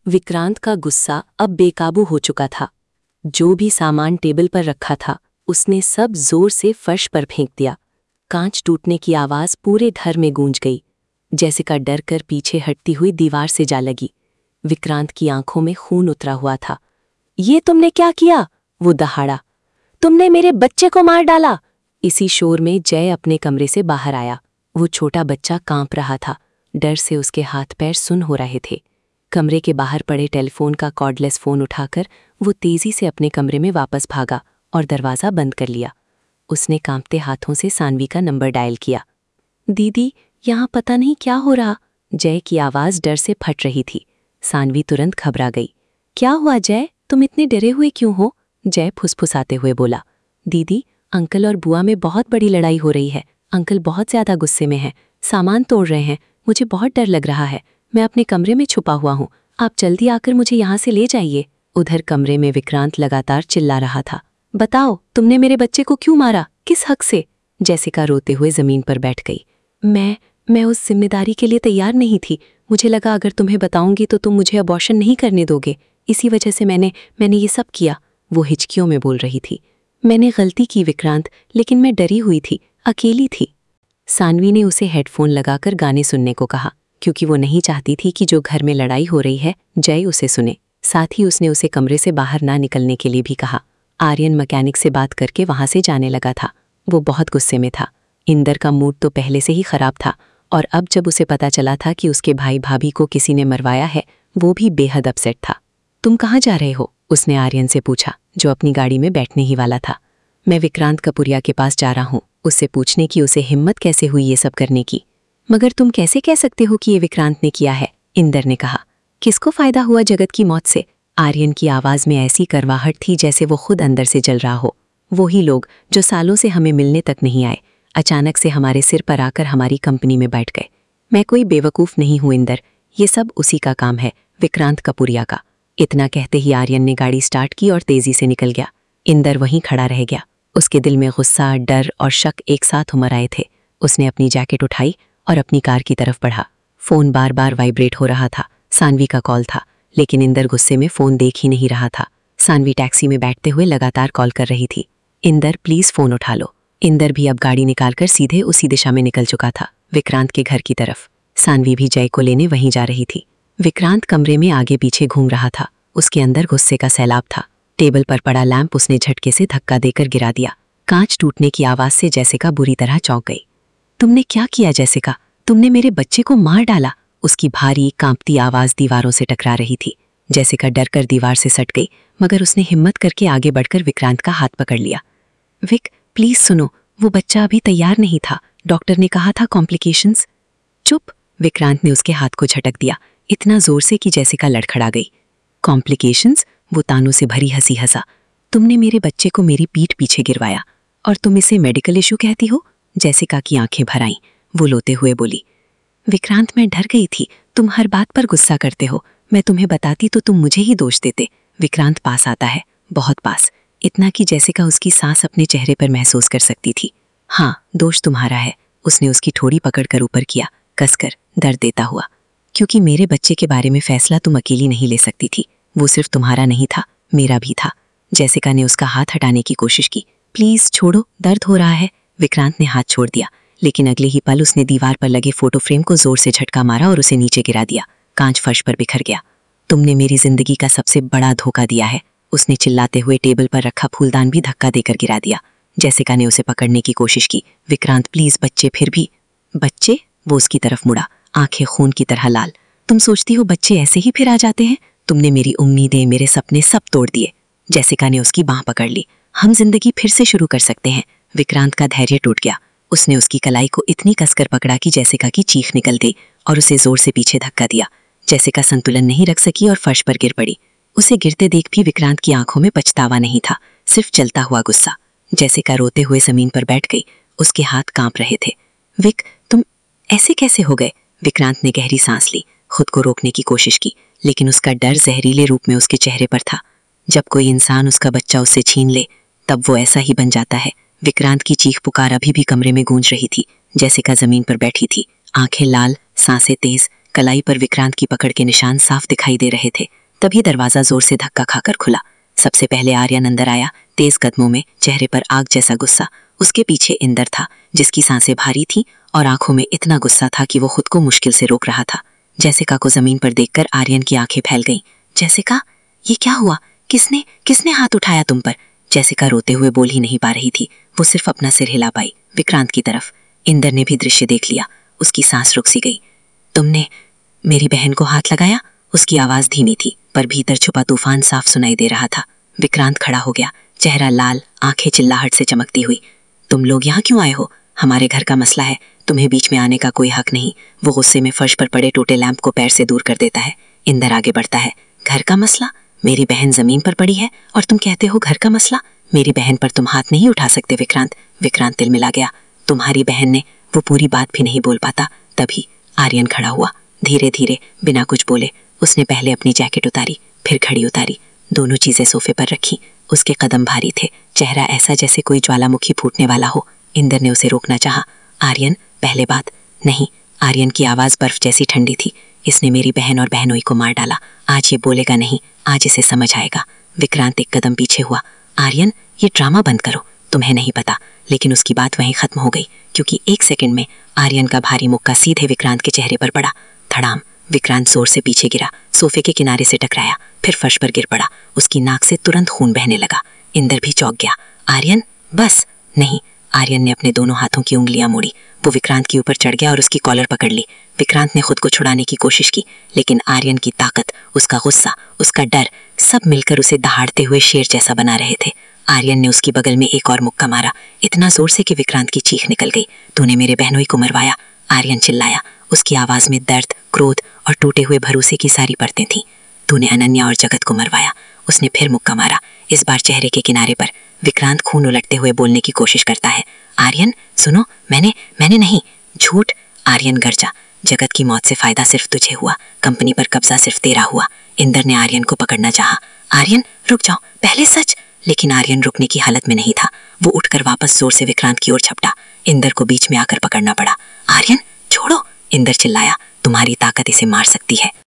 विक्रांत का गुस्सा अब बेकाबू हो चुका था। जो भी सामान टेबल पर रखा था उसने सब जोर से फर्श पर फेंक दिया। कांच टूटने की आवाज पूरे घर में गूंज गई। जैसिका डर कर पीछे हटती हुई दीवार से जा लगी। विक्रांत की आंखों में खून उतरा हुआ था। ये तुमने क्या किया? वो दहाड़ा। तुमने मेरे बच्चे को मार डाला। इसी शोर में जय अपने कमरे से बाहर आया। वो छोटा बच्चा कांप रहा था। डर से उसके हाथ पैर सुन्न हो रहे थे। कमरे के बाहर पड़े टेलीफोन का कॉर्डलेस फोन उठाकर वो तेजी से अपने कमरे में वापस भागा और दरवाज़ा बंद कर लिया। उसने कांपते हाथों से सानवी का नंबर डायल किया। दीदी, यहाँ पता नहीं क्या हो रहा। जय की आवाज़ डर से फट रही थी। सानवी तुरंत घबरा गई। क्या हुआ जय? तुम इतने डरे हुए क्यों हो? जय फुसफुसाते हुए बोला। दीदी, अंकल और बुआ में बहुत बड़ी लड़ाई हो रही है। अंकल बहुत ज़्यादा गुस्से में हैं, सामान तोड़ रहे हैं। मुझे बहुत डर लग रहा है। मैं अपने कमरे में छुपा हुआ हूँ। आप जल्दी आकर मुझे यहाँ से ले जाइए। उधर कमरे में विक्रांत लगातार चिल्ला रहा था। बताओ, तुमने मेरे बच्चे को क्यों मारा? किस हक से? जैसिका रोते हुए जमीन पर बैठ गई। मैं उस जिम्मेदारी के लिए तैयार नहीं थी। मुझे लगा अगर तुम्हें बताऊंगी तो तुम मुझे अबॉर्शन नहीं करने दोगे। इसी वजह से मैंने ये सब किया। वो हिचकियों में बोल रही थी। मैंने गलती की विक्रांत, लेकिन मैं डरी हुई थी, अकेली थी। सानवी ने उसे हेडफोन लगाकर गाने सुनने को कहा, क्योंकि वो नहीं चाहती थी कि जो घर में लड़ाई हो रही है जय उसे सुने। साथ ही उसने उसे कमरे से बाहर ना निकलने के लिए भी कहा। आर्यन मैकेनिक से बात करके वहां से जाने लगा था। वो बहुत गुस्से में था। इंदर का मूड तो पहले से ही खराब था और अब जब उसे पता चला था कि उसके भाई भाभी को किसी ने मरवाया है, वो भी बेहद अपसेट था। तुम कहाँ जा रहे हो? उसने आर्यन से पूछा, जो अपनी गाड़ी में बैठने ही वाला था। मैं विक्रांत कपूरिया के पास जा रहा हूँ, उससे पूछने की उसे हिम्मत कैसे हुई ये सब करने की। मगर तुम कैसे कह सकते हो कि ये विक्रांत ने किया है? इंदर ने कहा। किसको फायदा हुआ जगत की मौत से? आर्यन की आवाज में ऐसी करवाहट थी जैसे वो खुद अंदर से जल रहा हो। वही लोग जो सालों से हमें मिलने तक नहीं आए, अचानक से हमारे सिर पर आकर हमारी कंपनी में बैठ गए। मैं कोई बेवकूफ़ नहीं हूं इंदर, ये सब उसी का काम है, विक्रांत कपूरिया का। इतना कहते ही आर्यन ने गाड़ी स्टार्ट की और तेजी से निकल गया। इंदर वहीं खड़ा रह गया। उसके दिल में गुस्सा, डर और शक एक साथ उमड़ आए थे। उसने अपनी जैकेट उठाई और अपनी कार की तरफ बढ़ा। फोन बार बार वाइब्रेट हो रहा था। सानवी का कॉल था, लेकिन इंदर गुस्से में फोन देख ही नहीं रहा था। सानवी टैक्सी में बैठते हुए लगातार कॉल कर रही थी। इंदर, प्लीज फोन उठा लो। इंदर भी अब गाड़ी निकालकर सीधे उसी दिशा में निकल चुका था, विक्रांत के घर की तरफ। सानवी भी जय को लेने वहीं जा रही थी। विक्रांत कमरे में आगे पीछे घूम रहा था। उसके अंदर गुस्से का सैलाब था। टेबल पर पड़ा लैंप उसने झटके से धक्का देकर गिरा दिया। कांच टूटने की आवाज से जैसिका बुरी तरह चौंक गई। तुमने क्या किया जैसिका? तुमने मेरे बच्चे को मार डाला। उसकी भारी कांपती आवाज दीवारों से टकरा रही थी। जैसिका डर कर दीवार से सट गई, मगर उसने हिम्मत करके आगे बढ़कर विक्रांत का हाथ पकड़ लिया। विक, प्लीज सुनो, वो बच्चा अभी तैयार नहीं था। डॉक्टर ने कहा था कॉम्प्लिकेशंस। चुप! विक्रांत ने उसके हाथ को झटक दिया, इतना जोर से कि जैसिका लड़खड़ा गई। कॉम्प्लिकेशंस? वो तानों से भरी हंसी हंसा। तुमने मेरे बच्चे को मेरी पीठ पीछे गिरवाया और तुम इसे मेडिकल इशू कहती हो? जैसिका की आंखें भर आईं। वो रोते हुए बोली, विक्रांत, मैं डर गई थी। तुम हर बात पर गुस्सा करते हो। मैं तुम्हें बताती तो तुम मुझे ही दोष देते। विक्रांत पास आता है, बहुत पास, इतना कि जैसिका उसकी सांस अपने चेहरे पर महसूस कर सकती थी। हाँ, दोष तुम्हारा है। उसने उसकी ठोड़ी पकड़कर ऊपर किया, कसकर, दर्द देता हुआ। क्योंकि मेरे बच्चे के बारे में फैसला तुम अकेली नहीं ले सकती थी। वो सिर्फ तुम्हारा नहीं था, मेरा भी था। जैसिका ने उसका हाथ हटाने की कोशिश की। प्लीज छोड़ो, दर्द हो रहा है। विक्रांत ने हाथ छोड़ दिया, लेकिन अगले ही पल उसने दीवार पर लगे फोटो फ्रेम को जोर से झटका मारा और उसे नीचे गिरा दिया। कांच फर्श पर बिखर गया। तुमने मेरी जिंदगी का सबसे बड़ा धोखा दिया है। उसने चिल्लाते हुए टेबल पर रखा फूलदान भी धक्का देकर गिरा दिया। जैसिका ने उसे पकड़ने की कोशिश की। विक्रांत, प्लीज बच्चे, फिर भी। बच्चे? वो उसकी तरफ मुड़ा, आंखें खून की तरह लाल। तुम सोचती हो बच्चे ऐसे ही फिर आ जाते हैं? तुमने मेरी उम्मीदें, मेरे सपने सब तोड़ दिए। जैसिका ने उसकी बांह पकड़ ली। हम जिंदगी फिर से शुरू कर सकते हैं। विक्रांत का धैर्य टूट गया। उसने उसकी कलाई को इतनी कसकर पकड़ा कि जैसिका की चीख निकल गई और उसे जोर से पीछे धक्का दिया। जैसिका संतुलन नहीं रख सकी और फर्श पर गिर पड़ी। उसे गिरते देख भी विक्रांत की आंखों में पछतावा नहीं था, सिर्फ जलता हुआ गुस्सा। जैसिका रोते हुए जमीन पर बैठ गई। उसके हाथ कांप रहे थे। विक, तुम ऐसे कैसे हो गए? विक्रांत ने गहरी सांस ली, खुद को रोकने की कोशिश की, लेकिन उसका डर जहरीले रूप में उसके चेहरे पर था। जब कोई इंसान उसका बच्चा उससे छीन ले, तब वो ऐसा ही बन जाता है। विक्रांत की चीख पुकार अभी भी कमरे में गूंज रही थी। जैसिका जमीन पर बैठी थी, आंखें लाल, सांसें तेज, कलाई पर विक्रांत की पकड़ के निशान साफ दिखाई दे रहे थे। तभी दरवाजा जोर से धक्का खाकर खुला। सबसे पहले आर्यन अंदर आया, तेज कदमों में, चेहरे पर आग जैसा गुस्सा। उसके पीछे इंदर था, जिसकी सांसें भारी थी और आंखों में इतना गुस्सा था कि वो खुद को मुश्किल से रोक रहा था। जैसिका को जमीन पर देखकर आर्यन की आंखें फैल गईं। जैसिका, ये क्या हुआ? किसने किसने हाथ उठाया तुम पर? जैसिका रोते हुए बोल ही नहीं पा रही थी। वो सिर्फ अपना सिर हिला पाई विक्रांत की तरफ। इंदर ने भी दृश्य देख लिया। उसकी सांस रुक सी गई। तुमने मेरी बहन को हाथ लगाया? उसकी आवाज धीमी थी, पर भीतर छुपा तूफान साफ सुनाई दे रहा था। विक्रांत खड़ा हो गया, चेहरा लाल, आंखें चिल्लाहट से चमकती हुई। तुम लोग यहाँ क्यों आए हो? हमारे घर का मसला है, तुम्हें बीच में आने का कोई हक नहीं। वो गुस्से में फर्श पर पड़े टूटे लैंप को पैर से दूर कर देता है। इंदर आगे बढ़ता है। घर का मसला? मेरी बहन जमीन पर पड़ी है और तुम कहते हो घर का मसला? मेरी बहन पर तुम हाथ नहीं उठा सकते विक्रांत। विक्रांत तिल मिला गया। तुम्हारी बहन ने, वो पूरी बात भी नहीं बोल पाता। तभी आर्यन खड़ा हुआ। धीरे धीरे, बिना कुछ बोले, उसने पहले अपनी जैकेट उतारी, फिर घड़ी उतारी। दोनों चीजें सोफे पर रखी। उसके कदम भारी थे, चेहरा ऐसा जैसे कोई ज्वालामुखी फूटने वाला हो। इंदर ने उसे रोकना चाहा। आर्यन, पहले बात। नहीं। आर्यन की आवाज बर्फ जैसी ठंडी थी। इसने मेरी बहन और बहनोई को मार डाला। आज ये बोलेगा नहीं, आज इसे समझ आएगा। विक्रांत एक कदम पीछे हुआ। आर्यन, ये ड्रामा बंद करो। तुम्हें नहीं पता, लेकिन उसकी बात वहीं खत्म हो गई, क्योंकि एक सेकंड में आर्यन का भारी मुक्का सीधे विक्रांत के चेहरे पर पड़ा। धड़ाम। विक्रांत जोर से पीछे गिरा, सोफे के किनारे से टकराया, फिर फर्श पर गिर पड़ा। उसकी नाक से तुरंत खून बहने लगा। इंदर भी चौंक गया। आर्यन, बस। नहीं। आर्यन ने अपने दोनों हाथों की उंगलियां मोड़ी। वो विक्रांत के ऊपर चढ़ गया और उसकी कॉलर पकड़ ली। विक्रांत ने खुद को छुड़ाने की कोशिश की, लेकिन आर्यन की ताकत, उसका गुस्सा, उसका डर, सब मिलकर उसे दहाड़ते हुए शेर जैसा बना रहे थे। आर्यन ने उसकी बगल में एक और मुक्का मारा, इतना जोर से कि विक्रांत की चीख निकल गई। तूने मेरे बहनोई को मरवाया। आर्यन चिल्लाया। उसकी आवाज में दर्द, क्रोध और टूटे हुए भरोसे की सारी परतें थीं। तूने अनन्या और जगत को मरवाया। उसने फिर मुक्का मारा, इस बार चेहरे के किनारे पर। विक्रांत खून उलटते हुए बोलने की कोशिश करता है। आर्यन, सुनो, मैंने नहीं। झूठ। आर्यन गरजा। जगत की मौत से फायदा सिर्फ तुझे हुआ, कंपनी पर कब्जा सिर्फ तेरा हुआ। इंदर ने आर्यन को पकड़ना चाहा। आर्यन, रुक जाओ, पहले सच। लेकिन आर्यन रुकने की हालत में नहीं था। वो उठकर वापस जोर से विक्रांत की ओर झपटा। इंदर को बीच में आकर पकड़ना पड़ा। आर्यन, छोड़ो। इंदर चिल्लाया। तुम्हारी ताकत इसे मार सकती है।